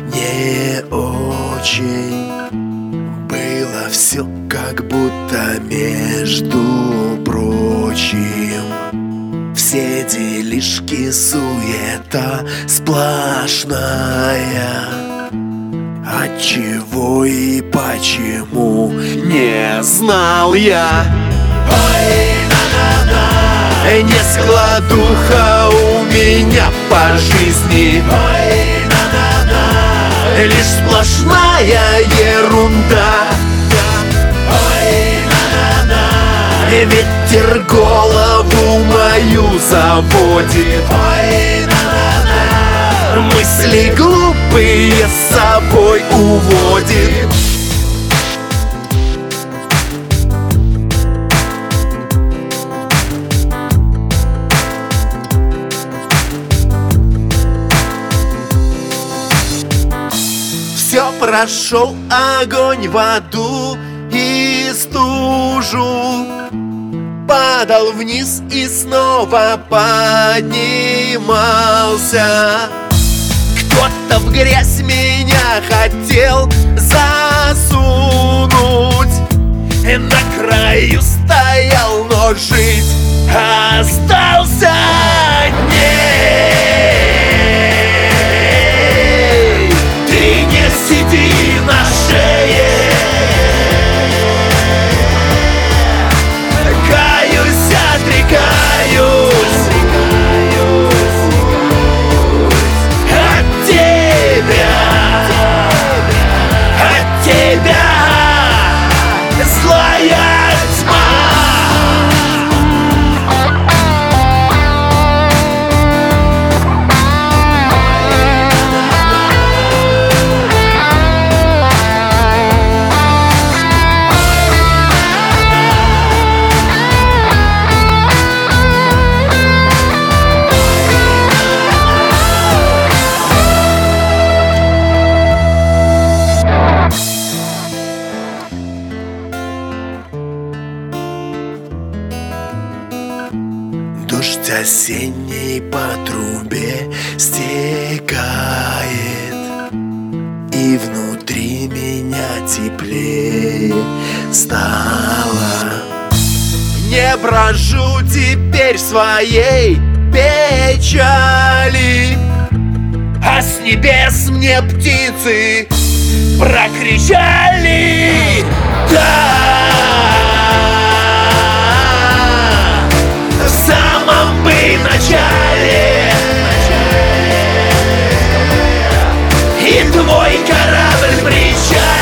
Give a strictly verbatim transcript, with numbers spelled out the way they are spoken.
не очень. Было все как будто между прочим. Все делишки, суета сплошная. Отчего и почему не знал я. Ой, на-на-на, не складуха у меня по жизни. Ой, на-на-на, лишь сплошная ерунда. Ой, на-на-на, ветер голову мою заводит. Ой, на-на-на, мысли глупые с собой уводит. Все прошел огонь, воду и стужу, падал вниз и снова поднимался. Кто-то в грязь меня хотел засунуть, на краю стоял, но жить остался. Нет, ты не сиди на шее. Каюсь, отрекаюсь от тебя, от тебя, злая тьма. Дождь осенний по трубе стекает, и внутри меня теплее стало. Не брожу теперь своей печали, а с небес мне птицы прокричали: да! В самом бы начале и твой корабль причалит.